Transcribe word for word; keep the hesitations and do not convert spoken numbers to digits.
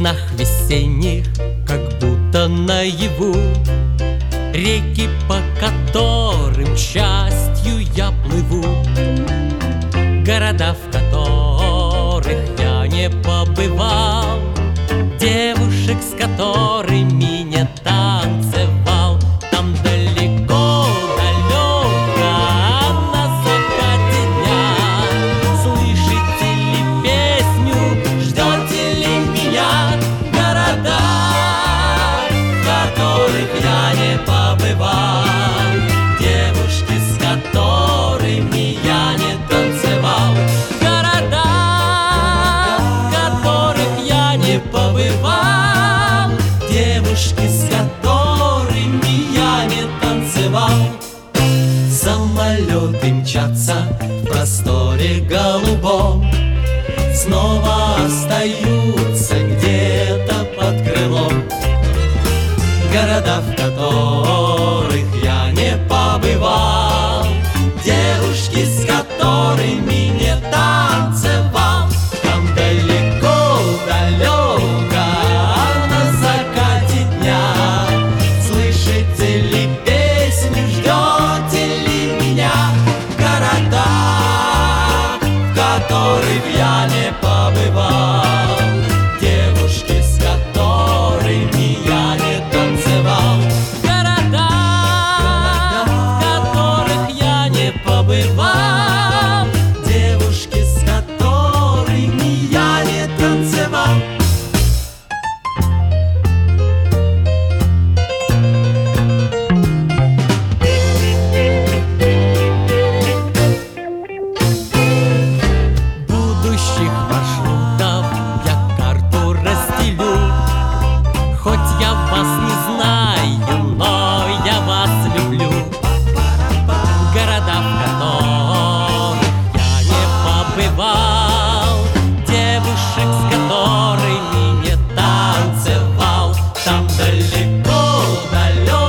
снах весенних, как будто наяву, реки, по которым счастью я плыву, города, в которых я не побывал, девушек, с которыми не танцевал. Там далеко, далеко, на закате дня, слышите ли песню, ждете ли меня? Города, в которых я не побывал, девушки, с которыми я не танцевал. Города, в которых я не побывал, девушки, с которыми я не танцевал. Самолеты мчатся в просторе голубом, снова остаются где-то под крылом. Города, в которых я не побывал, девушки, с которыми не танцевал. Там далеко, далеко, на закате дня, слышите ли песню, ждете ли меня? Города, в которых я не побывал, девушки, с которыми я не танцевал. Города, в которых я не побывал, девушки, с которыми я не танцевал. Будущих маршрутов я карту расстелю, хоть я вас не знаю, но я вас люблю. Города, в которых я не побывал, девушек, с которыми не танцевал. Там далеко, далеко,